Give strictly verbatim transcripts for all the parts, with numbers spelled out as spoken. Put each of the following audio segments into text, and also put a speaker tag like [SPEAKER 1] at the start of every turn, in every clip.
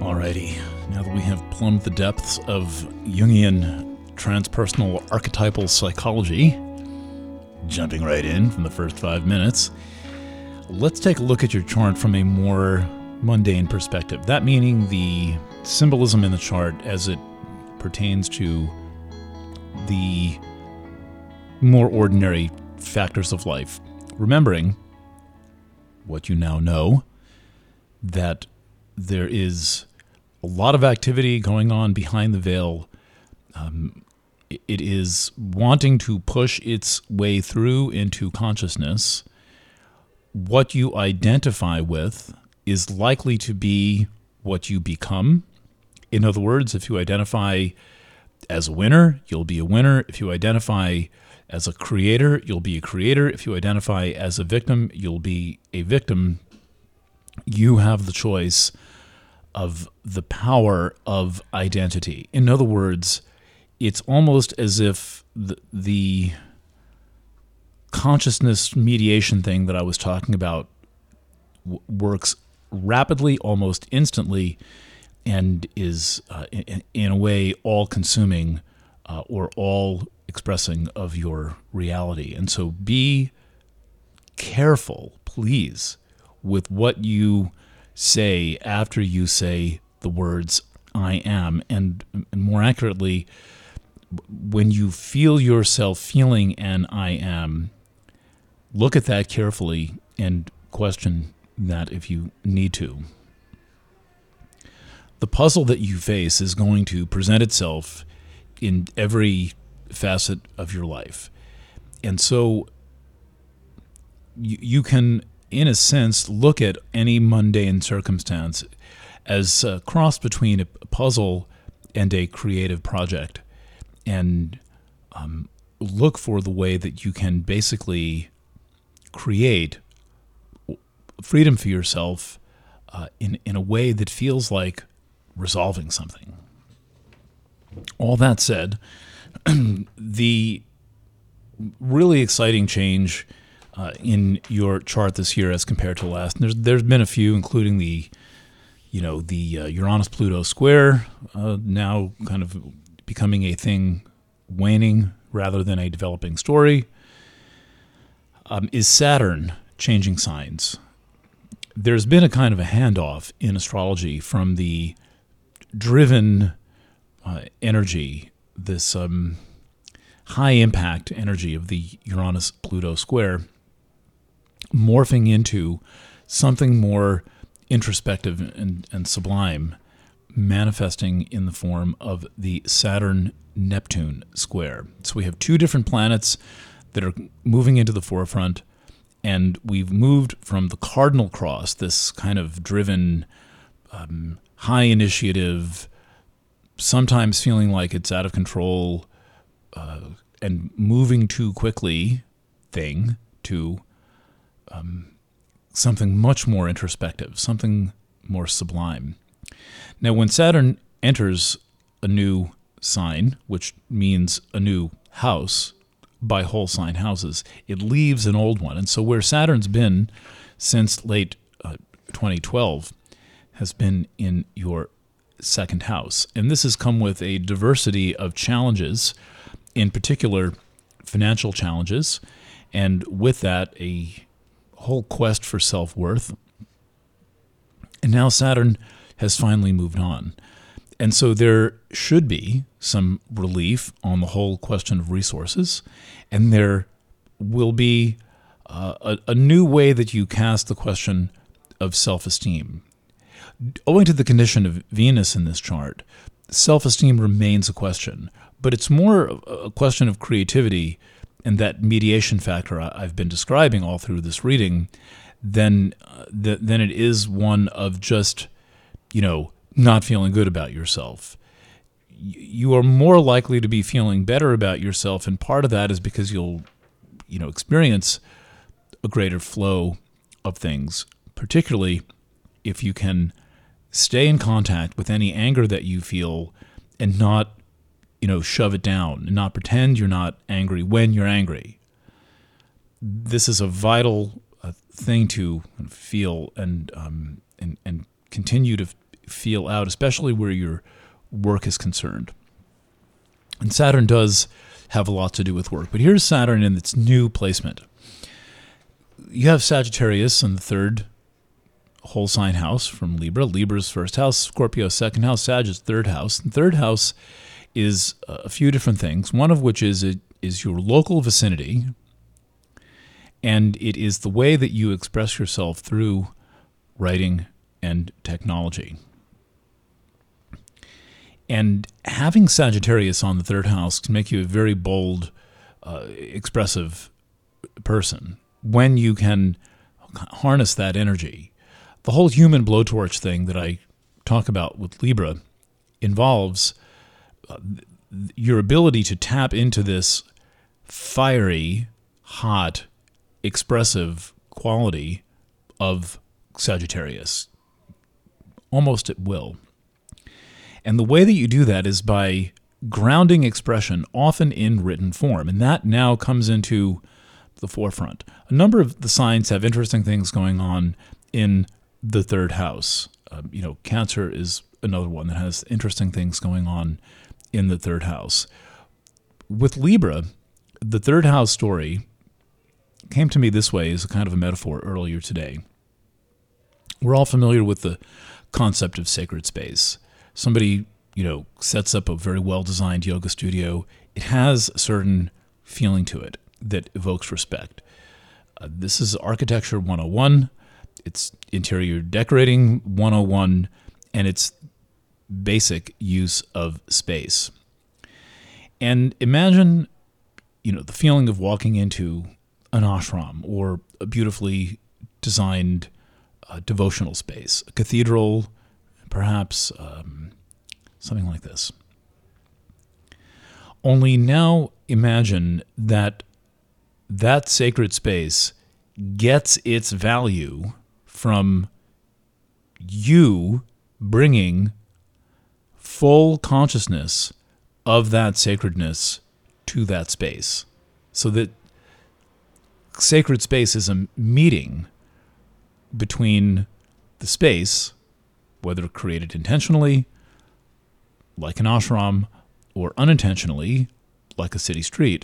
[SPEAKER 1] Alrighty, now that we have plumbed the depths of Jungian transpersonal archetypal psychology, jumping right in from the first five minutes, let's take a look at your chart from a more mundane perspective. That meaning the symbolism in the chart as it pertains to the more ordinary factors of life. Remembering what you now know, that there is a lot of activity going on behind the veil. Um, it is wanting to push its way through into consciousness. What you identify with is likely to be what you become. In other words, if you identify as a winner, you'll be a winner. If you identify as a creator, you'll be a creator. If you identify as a victim, you'll be a victim. You have the choice of the power of identity. In other words, it's almost as if the, the consciousness mediation thing that I was talking about w- works rapidly, almost instantly, and is uh, in, in a way all-consuming uh, or all-expressing of your reality. And so be careful, please, with what you say after you say the words I am, and, and more accurately, when you feel yourself feeling an I am, look at that carefully and question that if you need to. The puzzle that you face is going to present itself in every facet of your life. And so you, you can, in a sense, look at any mundane circumstance as a cross between a puzzle and a creative project, and um, look for the way that you can basically create freedom for yourself uh, in, in a way that feels like resolving something. All that said, the really exciting change Uh, in your chart this year as compared to last. And there's there's been a few, including the, you know, the uh, Uranus-Pluto square, uh, now kind of becoming a thing waning rather than a developing story. Um, is Saturn changing signs? There's been a kind of a handoff in astrology from the driven uh, energy, this um, high-impact energy of the Uranus-Pluto square, morphing into something more introspective and, and sublime, manifesting in the form of the Saturn-Neptune square. So we have two different planets that are moving into the forefront, and we've moved from the cardinal cross, this kind of driven, um, high initiative, sometimes feeling like it's out of control, uh, and moving too quickly thing, to Um, something much more introspective, something more sublime. Now, when Saturn enters a new sign, which means a new house by whole sign houses, it leaves an old one. And so where Saturn's been since late uh, twenty twelve has been in your second house. And this has come with a diversity of challenges, in particular financial challenges, and with that, a whole quest for self-worth. And now Saturn has finally moved on. And so there should be some relief on the whole question of resources, and there will be uh, a, a new way that you cast the question of self-esteem. Owing to the condition of Venus in this chart, self-esteem remains a question, but it's more a question of creativity and that mediation factor I've been describing all through this reading, then uh, th- then it is one of just, you know, not feeling good about yourself. Y- you are more likely to be feeling better about yourself, and part of that is because you'll, you know, experience a greater flow of things, particularly if you can stay in contact with any anger that you feel and not, you know, shove it down and not pretend you're not angry when you're angry. This is a vital uh, thing to feel and um, and and continue to feel out, especially where your work is concerned. And Saturn does have a lot to do with work. But here's Saturn in its new placement. You have Sagittarius in the third whole sign house from Libra. Libra's first house, Scorpio's second house, Sagittarius' third house. The third house is a few different things, one of which is it is your local vicinity, and it is the way that you express yourself through writing and technology. And having Sagittarius on the third house can make you a very bold, uh, expressive person when you can harness that energy. The whole human blowtorch thing that I talk about with Libra involves uh, your ability to tap into this fiery, hot, expressive quality of Sagittarius, almost at will. And the way that you do that is by grounding expression, often in written form. And that now comes into the forefront. A number of the signs have interesting things going on in the third house. Um, you know, Cancer is another one that has interesting things going on in the third house. With Libra, the third house story came to me this way as a kind of a metaphor earlier today. We're all familiar with the concept of sacred space. Somebody, you know, sets up a very well-designed yoga studio. It has a certain feeling to it that evokes respect. Uh, this is Architecture one oh one. It's interior decorating one oh one, and it's basic use of space. And imagine, you know, the feeling of walking into an ashram or a beautifully designed uh, devotional space, a cathedral, perhaps um, something like this. Only now imagine that that sacred space gets its value from you bringing full consciousness of that sacredness to that space. So that sacred space is a meeting between the space, whether created intentionally, like an ashram, or unintentionally, like a city street,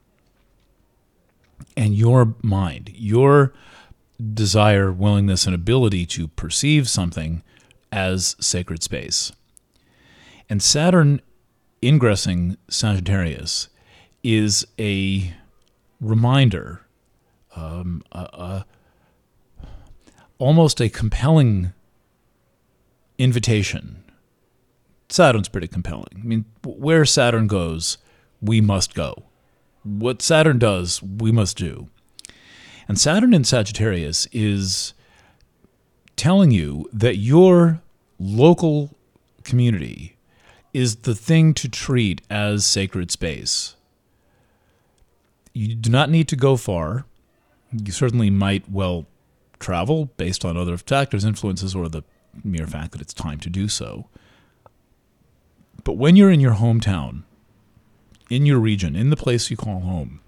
[SPEAKER 1] and your mind, your desire, willingness, and ability to perceive something as sacred space. And Saturn ingressing Sagittarius is a reminder, um, a, a, almost a compelling invitation. Saturn's pretty compelling. I mean, where Saturn goes, we must go. What Saturn does, we must do. And Saturn in Sagittarius is telling you that your local community is the thing to treat as sacred space. You do not need to go far. You certainly might well travel based on other factors, influences, or the mere fact that it's time to do so. But when you're in your hometown, in your region, in the place you call home,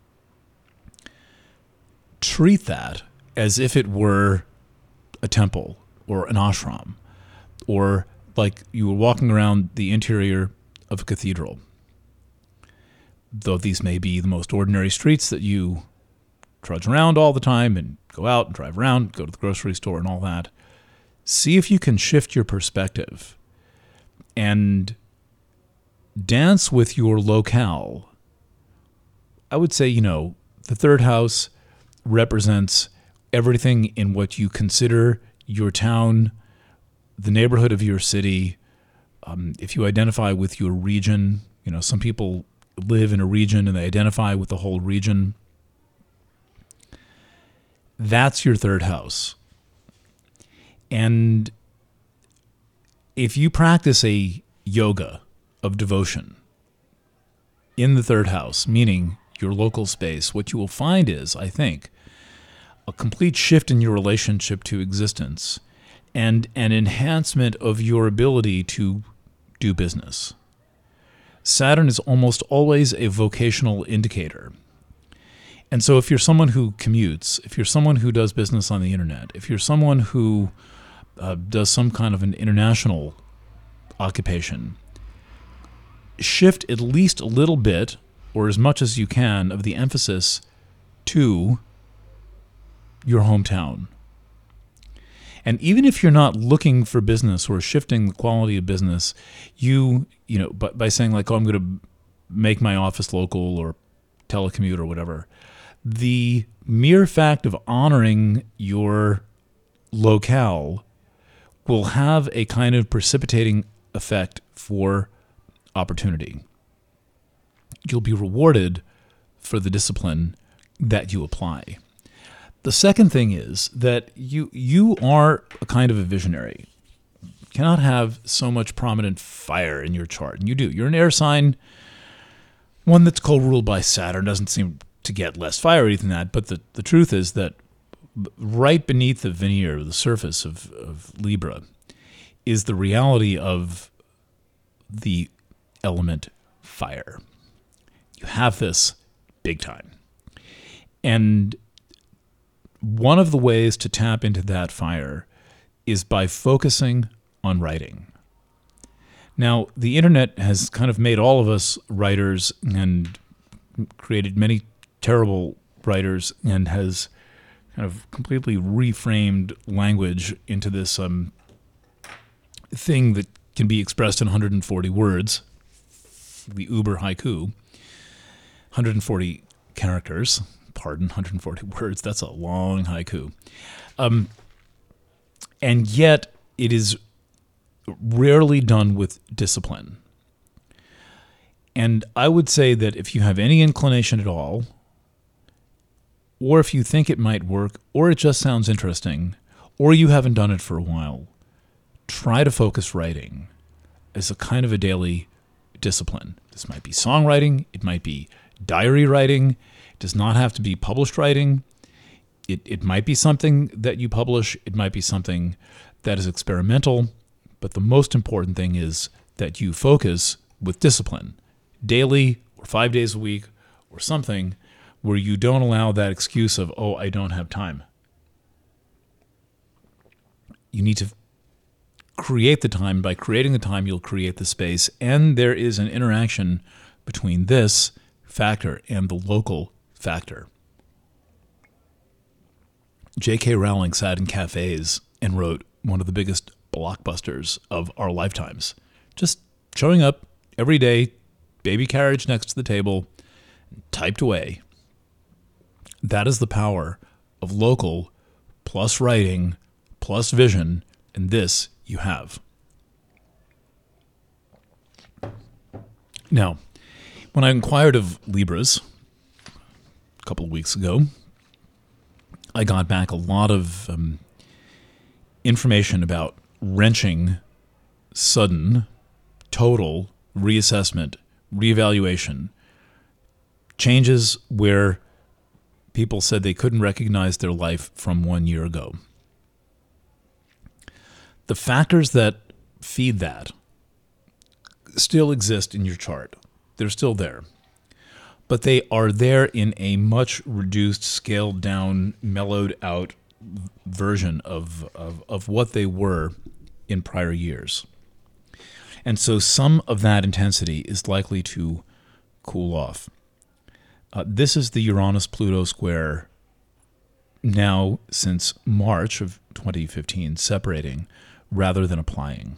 [SPEAKER 1] treat that as if it were a temple or an ashram, or like you were walking around the interior of a cathedral. Though these may be the most ordinary streets that you trudge around all the time and go out and drive around, go to the grocery store and all that, see if you can shift your perspective and dance with your locale. I would say, you know, the third house represents everything in what you consider your town, the neighborhood of your city. Um, if you identify with your region, you know, some people live in a region and they identify with the whole region. That's your third house. And if you practice a yoga of devotion in the third house, meaning your local space, what you will find is, I think, a complete shift in your relationship to existence and an enhancement of your ability to do business. Saturn is almost always a vocational indicator. And so if you're someone who commutes, if you're someone who does business on the internet, if you're someone who uh, does some kind of an international occupation, shift at least a little bit, or as much as you can, of the emphasis to your hometown. And even if you're not looking for business or shifting the quality of business, you, you know, by, by saying like, oh, I'm going to make my office local or telecommute or whatever, the mere fact of honoring your locale will have a kind of precipitating effect for opportunity. You'll be rewarded for the discipline that you apply. The second thing is that you you are a kind of a visionary. You cannot have so much prominent fire in your chart. And you do. You're an air sign, one that's co-ruled by Saturn, doesn't seem to get less fiery than that. But the, the truth is that right beneath the veneer, the surface of, of Libra, is the reality of the element fire. You have this big time. And one of the ways to tap into that fire is by focusing on writing. Now, the internet has kind of made all of us writers and created many terrible writers and has kind of completely reframed language into this um, thing that can be expressed in one hundred forty words, the uber haiku, one hundred forty characters. Pardon, one hundred forty words. That's a long haiku. Um, and yet it is rarely done with discipline. And I would say that if you have any inclination at all, or if you think it might work, or it just sounds interesting, or you haven't done it for a while, try to focus writing as a kind of a daily discipline. This might be songwriting. It might be diary writing. It does not have to be published writing. It it might be something that you publish. It might be something that is experimental. But the most important thing is that you focus with discipline, daily or five days a week or something, where you don't allow that excuse of, oh, I don't have time. You need to create the time. By creating the time, you'll create the space. And there is an interaction between this factor and the local factor. J K Rowling sat in cafes and wrote one of the biggest blockbusters of our lifetimes. Just showing up every day, baby carriage next to the table, typed away. That is the power of local plus writing plus vision, and this you have. Now, when I inquired of Libras a couple of weeks ago, I got back a lot of um, information about wrenching, sudden, total reassessment, reevaluation, changes where people said they couldn't recognize their life from one year ago. The factors that feed that still exist in your chart. They're still there. But they are there in a much reduced, scaled down, mellowed out version of, of, of what they were in prior years. And so some of that intensity is likely to cool off. Uh, this is the Uranus-Pluto square now since March of twenty fifteen, separating rather than applying.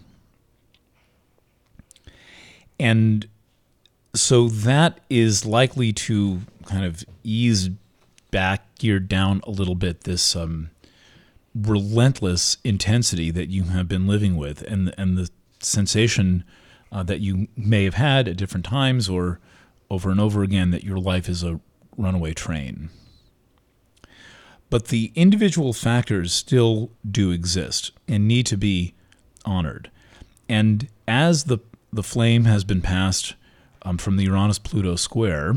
[SPEAKER 1] And so that is likely to kind of ease back, gear down a little bit, this um, relentless intensity that you have been living with, and and the sensation uh, that you may have had at different times or over and over again that your life is a runaway train. But the individual factors still do exist and need to be honored. And as the the flame has been passed um, from the Uranus-Pluto square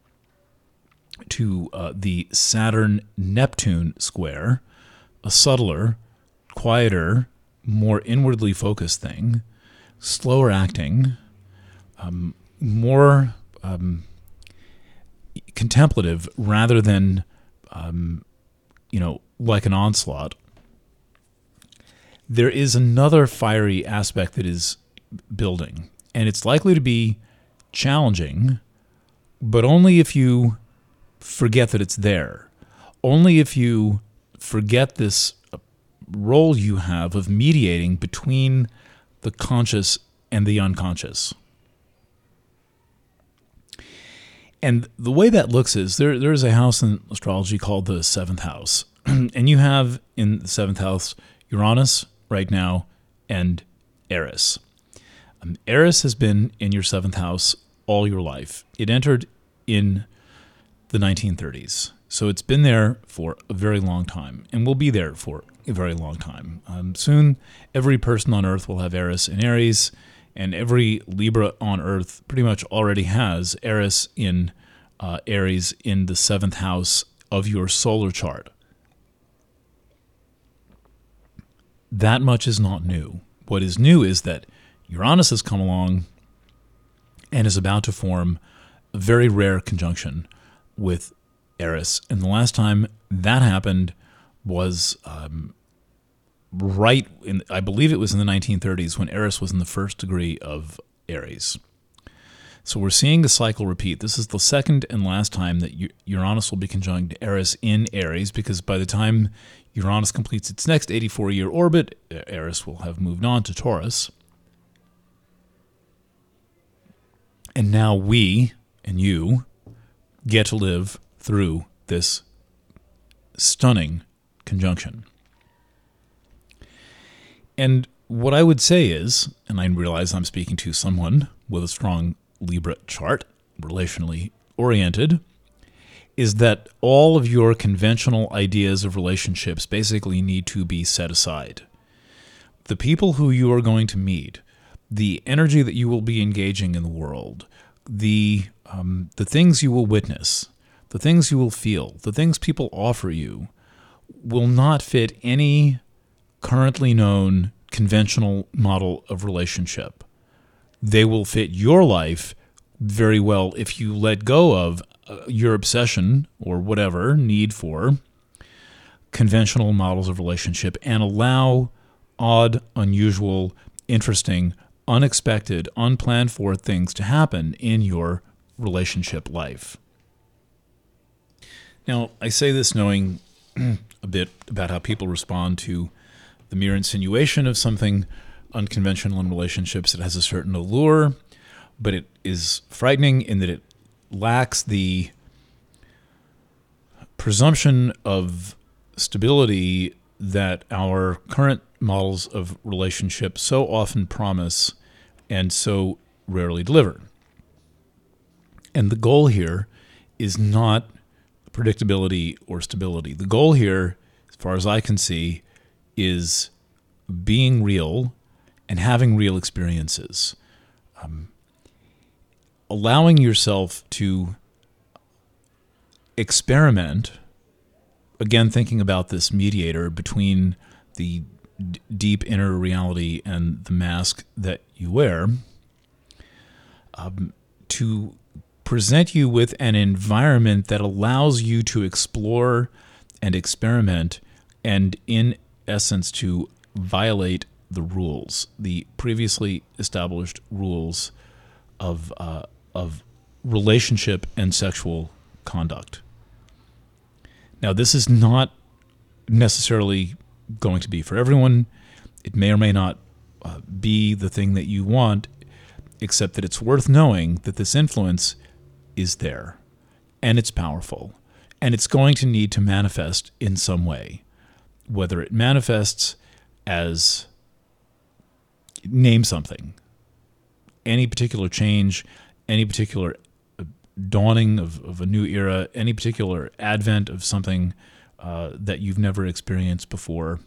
[SPEAKER 1] to uh, the Saturn-Neptune square, a subtler, quieter, more inwardly focused thing, slower acting, um, more um, contemplative rather than, um, you know, like an onslaught. there is another fiery aspect that is building, and it's likely to be challenging, but only if you forget that it's there. Only if you forget this role you have of mediating between the conscious and the unconscious. And the way that looks is there there's a house in astrology called the seventh house. And you have in the seventh house Uranus right now and Eris. Um, Eris has been in your seventh house all your life. It entered in the nineteen thirties. So it's been there for a very long time and will be there for a very long time. Um, soon, every person on Earth will have Eris in Aries, and every Libra on Earth pretty much already has Eris in uh, Aries in the seventh house of your solar chart. That much is not new. What is new is that Uranus has come along and is about to form a very rare conjunction with Eris. And the last time that happened was um, right in, I believe it was in the nineteen thirties when Eris was in the first degree of Aries. So we're seeing the cycle repeat. This is the second and last time that Uranus will be conjunct Eris in Aries, because by the time Uranus completes its next eighty-four year orbit, Eris will have moved on to Taurus. And now we and you get to live through this stunning conjunction. And what I would say is, and I realize I'm speaking to someone with a strong Libra chart, relationally oriented, is that all of your conventional ideas of relationships basically need to be set aside. The people who you are going to meet, the energy that you will be engaging in the world, the um, the things you will witness, the things you will feel, the things people offer you, will not fit any currently known conventional model of relationship. They will fit your life very well if you let go of uh, your obsession or whatever need for conventional models of relationship and allow odd, unusual, interesting, unexpected, unplanned for things to happen in your relationship life. Now, I say this knowing a bit about how people respond to the mere insinuation of something unconventional in relationships. It has a certain allure, but it is frightening in that it lacks the presumption of stability that our current models of relationship so often promise and so rarely deliver. And the goal here is not predictability or stability. The goal here, as far as I can see, is being real and having real experiences. Um, allowing yourself to experiment, again, thinking about this mediator between the d- deep inner reality and the mask that you wear, um, to present you with an environment that allows you to explore and experiment and, in essence, to violate the rules, the previously established rules of uh, of relationship and sexual conduct. Now, this is not necessarily going to be for everyone. It may or may not uh, be the thing that you want, except that it's worth knowing that this influence is there, and it's powerful, and it's going to need to manifest in some way, whether it manifests as, name something, any particular change, any particular dawning of, of a new era, any particular advent of something uh, that you've never experienced before.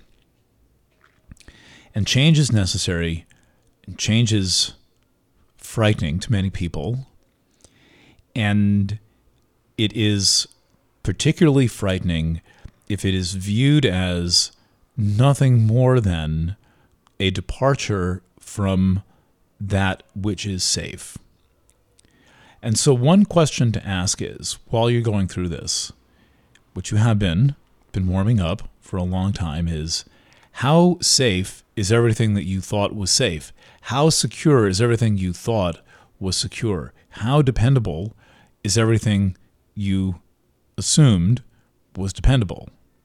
[SPEAKER 1] And change is necessary, and change is frightening to many people, and it is particularly frightening if it is viewed as nothing more than a departure from that which is safe. And so one question to ask is, while you're going through this, which you have been, been warming up for a long time, is How safe is everything that you thought was safe? How secure is everything you thought was secure? How dependable is everything you assumed was dependable?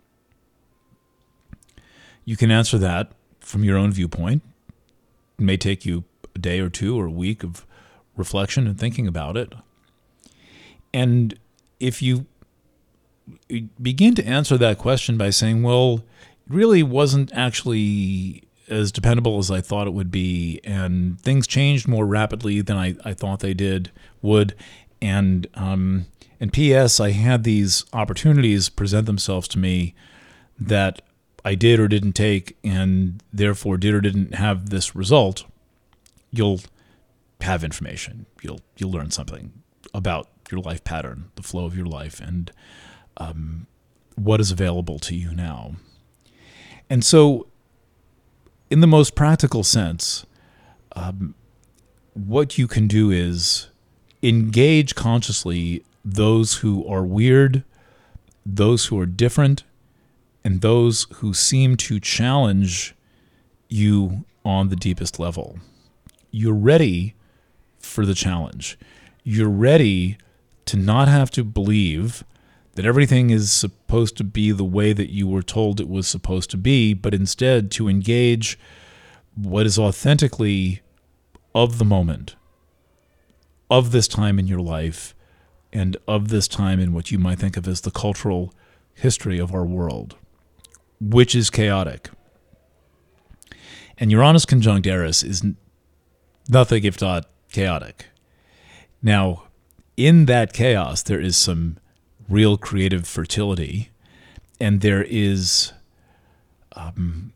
[SPEAKER 1] You can answer that from your own viewpoint. It may take you a day or two or a week of reflection and thinking about it. And if you begin to answer that question by saying, well, it really wasn't actually as dependable as I thought it would be, and things changed more rapidly than I, I thought they did would, and um, and P S I had these opportunities present themselves to me that I did or didn't take, and therefore did or didn't have this result. You'll have information. You'll you'll learn something about your life pattern, the flow of your life, and um, what is available to you now. And so, in the most practical sense, um, what you can do is engage consciously those who are weird, those who are different, and those who seem to challenge you on the deepest level. You're ready for the challenge. You're ready to not have to believe that everything is supposed to be the way that you were told it was supposed to be, but instead to engage what is authentically of the moment, of this time in your life, and of this time in what you might think of as the cultural history of our world, which is chaotic. And Uranus conjunct Eris is nothing if not chaotic. Now, in that chaos, there is some real creative fertility, and there is um,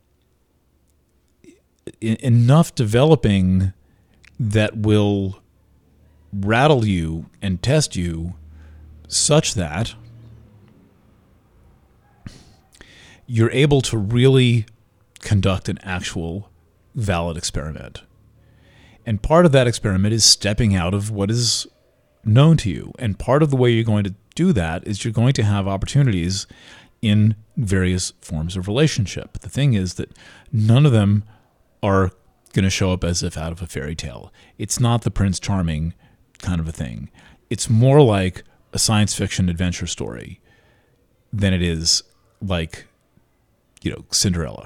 [SPEAKER 1] e- enough developing that will rattle you and test you such that you're able to really conduct an actual valid experiment. And part of that experiment is stepping out of what is known to you. And part of the way you're going to do that is you're going to have opportunities in various forms of relationship. The thing is that none of them are going to show up as if out of a fairy tale. It's not the Prince Charming kind of a thing. It's more like a science fiction adventure story than it is like, you know, Cinderella.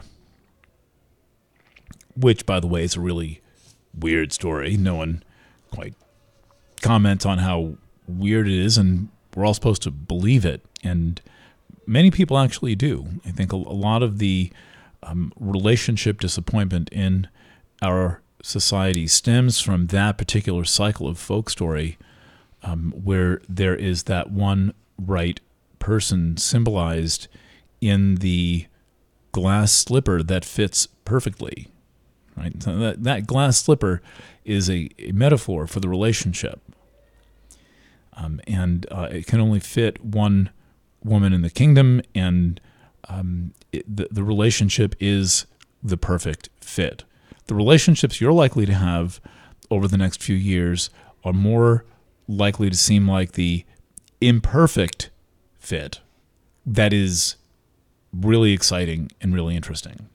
[SPEAKER 1] Which, by the way, is a really weird story. No one quite comments on how weird it is, and we're all supposed to believe it. And many people actually do. I think a, a lot of the um, relationship disappointment in our society stems from that particular cycle of folk story, um, where there is that one right person symbolized in the glass slipper that fits perfectly. Right? So that, that glass slipper is a, a metaphor for the relationship. Um, and uh, it can only fit one woman in the kingdom, and um, it, the, the relationship is the perfect fit. The relationships you're likely to have over the next few years are more likely to seem like the imperfect fit that is really exciting and really interesting.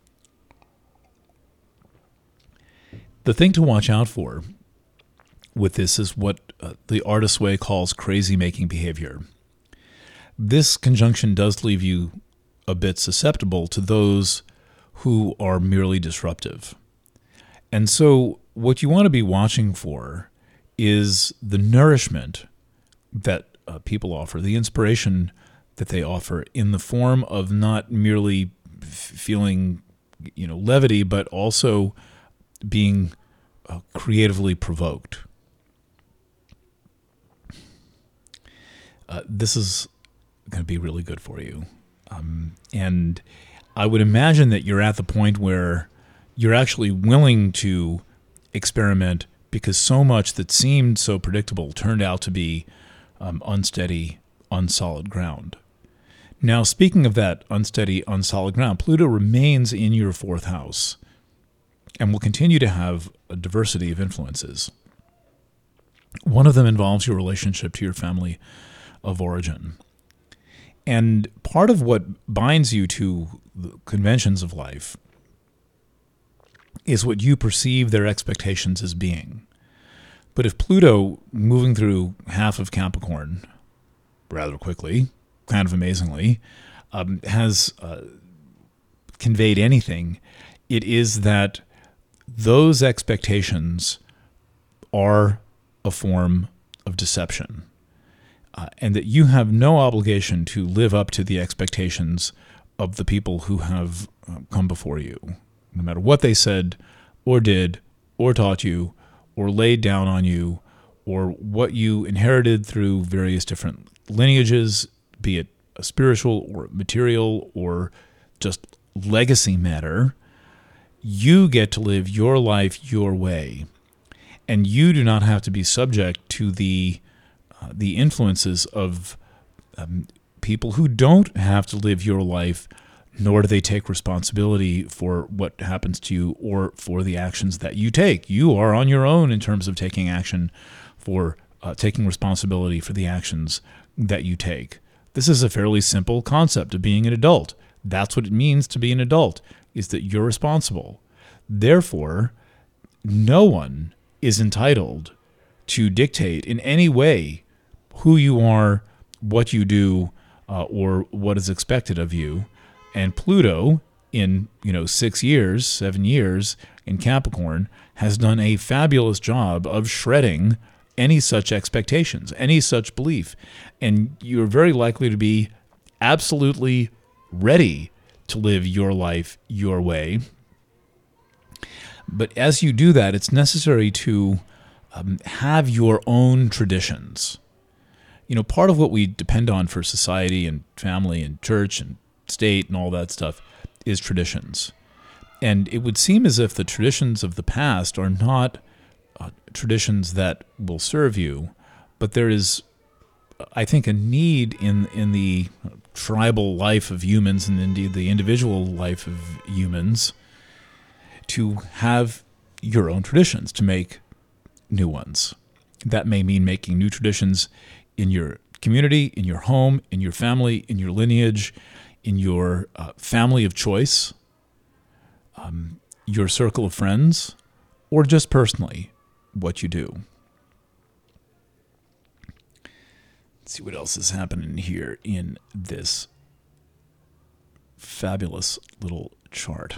[SPEAKER 1] The thing to watch out for with this is what uh, the artist's way calls crazy-making behavior. This conjunction does leave you a bit susceptible to those who are merely disruptive. And so what you want to be watching for is the nourishment that uh, people offer, the inspiration that they offer in the form of not merely f- feeling, you know, levity, but also being uh, creatively provoked. Uh, this is going to be really good for you. Um, and I would imagine that you're at the point where you're actually willing to experiment because so much that seemed so predictable turned out to be um, unsteady, unsolid ground. Now, speaking of that unsteady, unsolid ground, Pluto remains in your fourth house and will continue to have a diversity of influences. One of them involves your relationship to your family of origin. And part of what binds you to the conventions of life is what you perceive their expectations as being. But if Pluto, moving through half of Capricorn rather quickly, kind of amazingly, um, has uh, conveyed anything, it is that those expectations are a form of deception, uh, and that you have no obligation to live up to the expectations of the people who have uh, come before you, no matter what they said or did or taught you or laid down on you, or what you inherited through various different lineages, be it a spiritual or material or just legacy matter. You get to live your life your way, and you do not have to be subject to the uh, the influences of um, people who don't have to live your life, nor do they take responsibility for what happens to you or for the actions that you take. You are on your own in terms of taking action for uh, taking responsibility for the actions that you take. This is a fairly simple concept of being an adult. That's what it means to be an adult, is that you're responsible. Therefore, no one is entitled to dictate in any way who you are, what you do, uh, or what is expected of you. And Pluto, in you know six years, seven years in Capricorn, has done a fabulous job of shredding any such expectations, any such belief. And you're very likely to be absolutely ready to live your life your way. But as you do that, it's necessary to um, have your own traditions. You know, part of what we depend on for society and family and church and state and all that stuff is traditions. And it would seem as if the traditions of the past are not uh, traditions that will serve you, but there is, I think, a need in in the tribal life of humans, and indeed the individual life of humans, to have your own traditions, to make new ones. That may mean making new traditions in your community, in your home, in your family, in your lineage, in your uh, family of choice, um, your circle of friends, or just personally, what you do. Let's see what else is happening here in this fabulous little chart.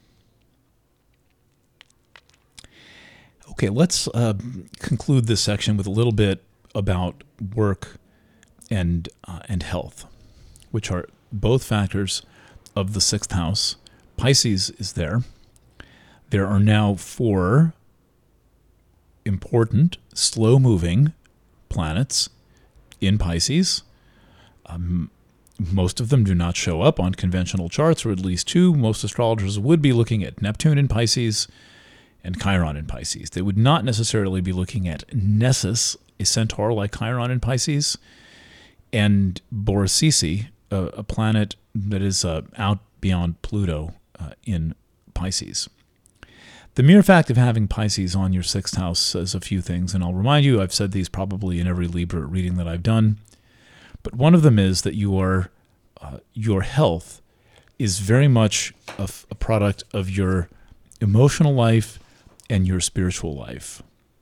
[SPEAKER 1] Okay, let's uh, conclude this section with a little bit about work and uh, and health, which are both factors of the sixth house. Pisces is there. There are now four important, slow-moving planets in Pisces. Um, most of them do not show up on conventional charts, or at least two. Most astrologers would be looking at Neptune in Pisces and Chiron in Pisces. They would not necessarily be looking at Nessus, a centaur like Chiron in Pisces, and Borisisi, a, a planet that is uh, out beyond Pluto uh, in Pisces. The mere fact of having Pisces on your sixth house says a few things, and I'll remind you, I've said these probably in every Libra reading that I've done, but one of them is that you are, uh, your health is very much a, a product of your emotional life and your spiritual life.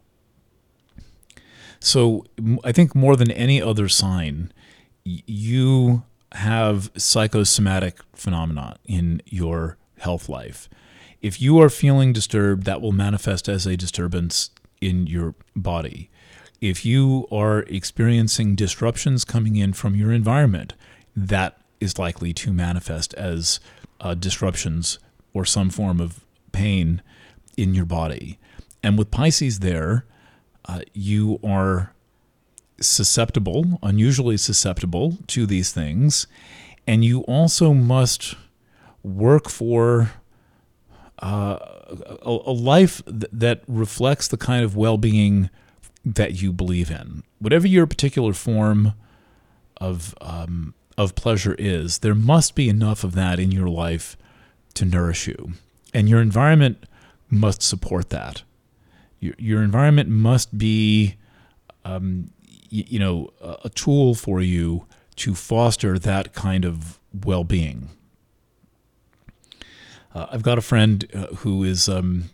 [SPEAKER 1] So I think more than any other sign, you have psychosomatic phenomena in your health life. If you are feeling disturbed, that will manifest as a disturbance in your body. If you are experiencing disruptions coming in from your environment, that is likely to manifest as uh, disruptions or some form of pain in your body. And with Pisces there, uh, you are susceptible, unusually susceptible to these things, and you also must work for uh, a, a life th- that reflects the kind of well-being that you believe in. Whatever your particular form of um, of pleasure is, there must be enough of that in your life to nourish you, and your environment must support that. Your, your environment must be, um, y- you know, a, a tool for you to foster that kind of well-being. Uh, I've got a friend uh, who is um,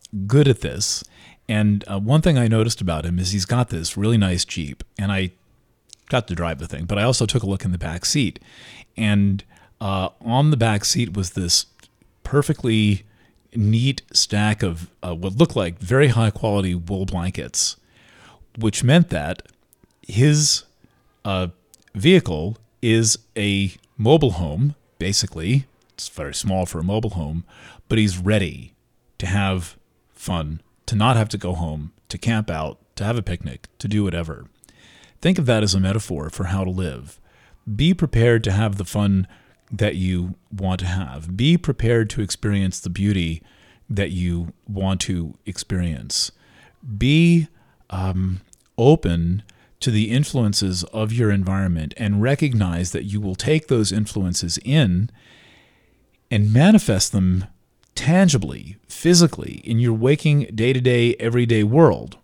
[SPEAKER 1] good at this. And uh, one thing I noticed about him is he's got this really nice Jeep, and I got to drive the thing, but I also took a look in the back seat. And uh, on the back seat was this perfectly neat stack of uh, what looked like very high quality wool blankets, which meant that his uh, vehicle is a mobile home, basically. It's very small for a mobile home, but he's ready to have fun, to not have to go home, to camp out, to have a picnic, to do whatever. Think of that as a metaphor for how to live. Be prepared to have the fun that you want to have. Be prepared to experience the beauty that you want to experience. Be um, open to the influences of your environment and recognize that you will take those influences in and manifest them tangibly, physically, in your waking, day-to-day, everyday world.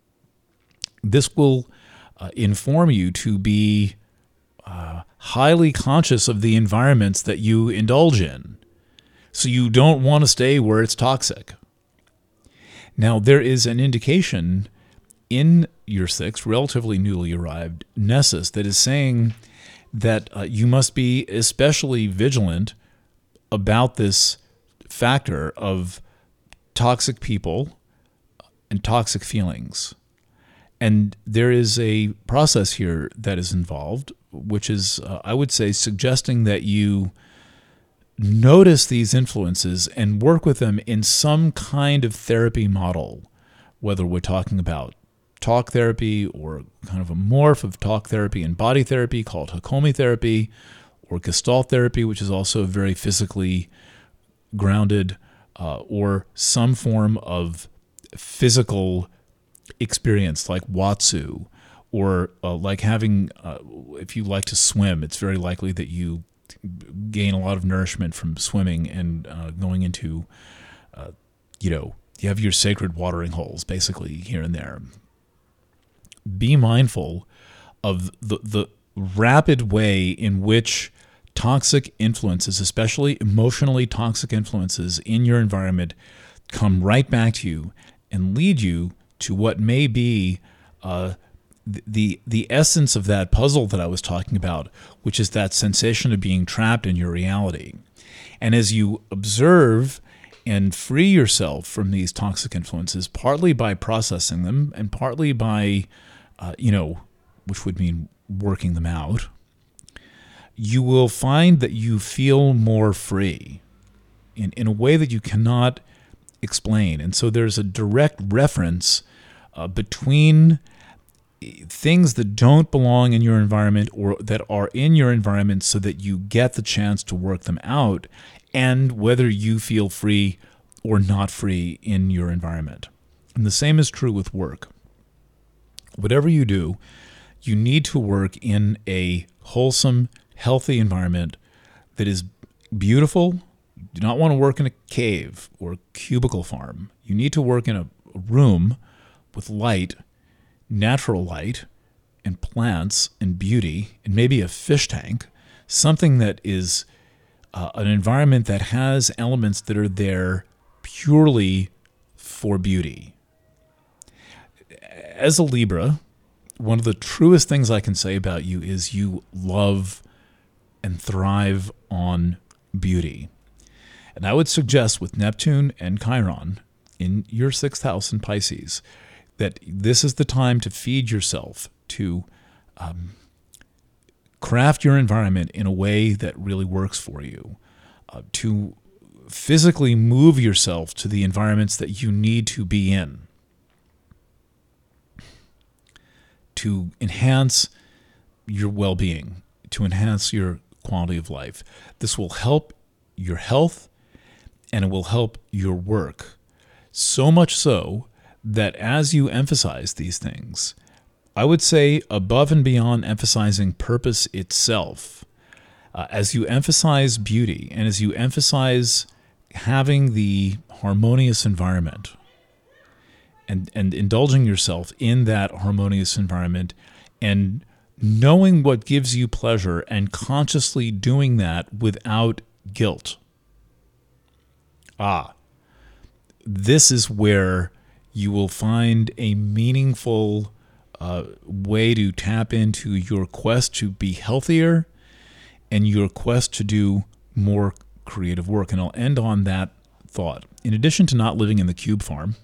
[SPEAKER 1] This will uh, inform you to be uh, highly conscious of the environments that you indulge in, so you don't want to stay where it's toxic. Now, there is an indication in your sixth, relatively newly arrived Nessus, that is saying that uh, you must be especially vigilant about this factor of toxic people and toxic feelings. And there is a process here that is involved, which is, uh, I would say, suggesting that you notice these influences and work with them in some kind of therapy model, whether we're talking about talk therapy or kind of a morph of talk therapy and body therapy called Hakomi therapy, or Gestalt therapy, which is also very physically grounded, uh, or some form of physical experience like Watsu, or uh, like having, uh, if you like to swim, it's very likely that you gain a lot of nourishment from swimming and uh, going into, uh, you know, you have your sacred watering holes basically here and there. Be mindful of the, the rapid way in which toxic influences, especially emotionally toxic influences in your environment, come right back to you and lead you to what may be uh, the the essence of that puzzle that I was talking about, which is that sensation of being trapped in your reality. And as you observe and free yourself from these toxic influences, partly by processing them and partly by, uh, you know, which would mean working them out, you will find that you feel more free in, in a way that you cannot explain. And so there's a direct reference uh, between things that don't belong in your environment or that are in your environment so that you get the chance to work them out, and whether you feel free or not free in your environment. And the same is true with work. Whatever you do, you need to work in a wholesome, healthy environment that is beautiful. You do not want to work in a cave or a cubicle farm. You need to work in a room with light, natural light, and plants and beauty, and maybe a fish tank, something that is uh, an environment that has elements that are there purely for beauty. As a Libra, one of the truest things I can say about you is you love and thrive on beauty. And I would suggest with Neptune and Chiron in your sixth house in Pisces that this is the time to feed yourself, to um, craft your environment in a way that really works for you, uh, to physically move yourself to the environments that you need to be in, to enhance your well-being, to enhance your quality of life. This will help your health and it will help your work. So much so that as you emphasize these things, I would say above and beyond emphasizing purpose itself, uh, as you emphasize beauty and as you emphasize having the harmonious environment and, and indulging yourself in that harmonious environment and knowing what gives you pleasure and consciously doing that without guilt. Ah, this is where you will find a meaningful uh, way to tap into your quest to be healthier and your quest to do more creative work. And I'll end on that thought. In addition to not living in the cube farm,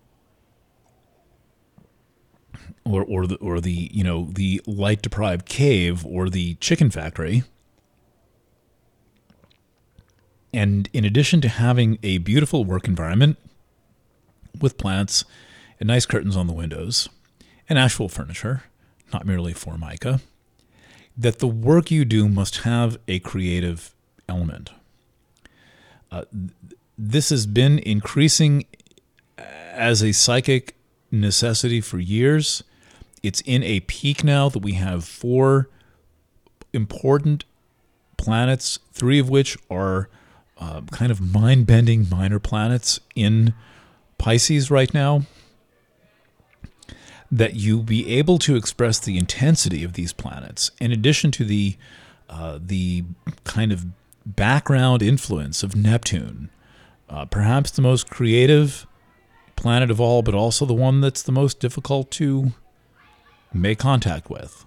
[SPEAKER 1] or or the or the you know the light deprived cave or the chicken factory, and in addition to having a beautiful work environment with plants and nice curtains on the windows and actual furniture, not merely formica, that the work you do must have a creative element. Uh, this has been increasing as a psychic necessity for years. It's in a peak now that we have four important planets, three of which are uh, kind of mind-bending minor planets in Pisces right now, that you be able to express the intensity of these planets, in addition to the uh, the kind of background influence of Neptune, uh, perhaps the most creative planet of all, but also the one that's the most difficult to make contact with.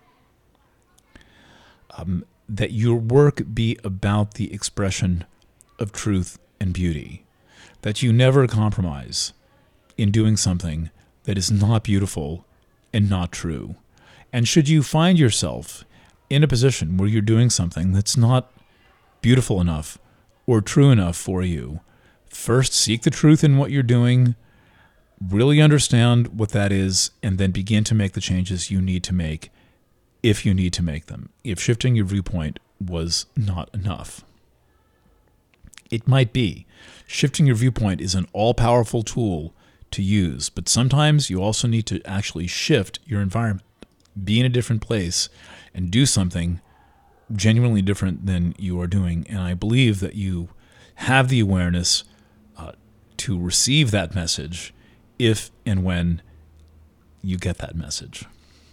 [SPEAKER 1] Um, that your work be about the expression of truth and beauty. That you never compromise in doing something that is not beautiful and not true. And should you find yourself in a position where you're doing something that's not beautiful enough or true enough for you, first seek the truth in what you're doing, really understand what that is, and then begin to make the changes you need to make if you need to make them, if shifting your viewpoint was not enough. It might be. Shifting your viewpoint is an all-powerful tool to use, but sometimes you also need to actually shift your environment, be in a different place, and do something genuinely different than you are doing. And I believe that you have the awareness uh, to receive that message if and when you get that message.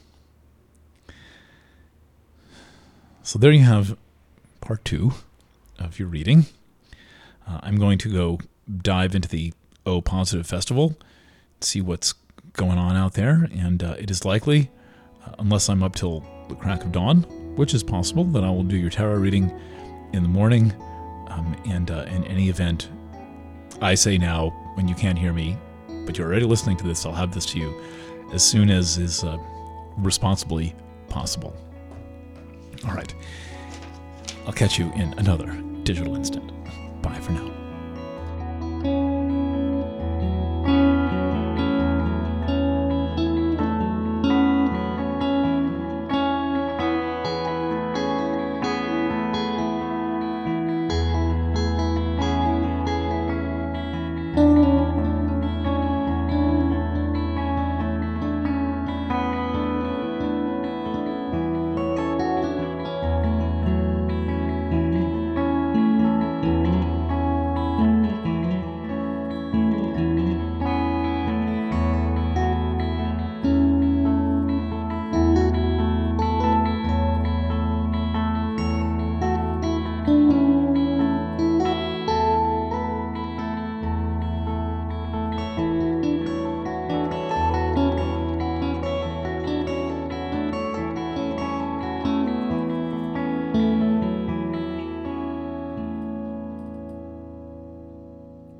[SPEAKER 1] So there you have part two of your reading. Uh, I'm going to go dive into the O Positive Festival, see what's going on out there, and uh, it is likely, uh, unless I'm up till the crack of dawn, which is possible, that I will do your tarot reading in the morning. Um, and uh, in any event, I say now, when you can't hear me, but you're already listening to this, I'll have this to you as soon as is uh, responsibly possible. All right. I'll catch you in another digital instant. Bye for now.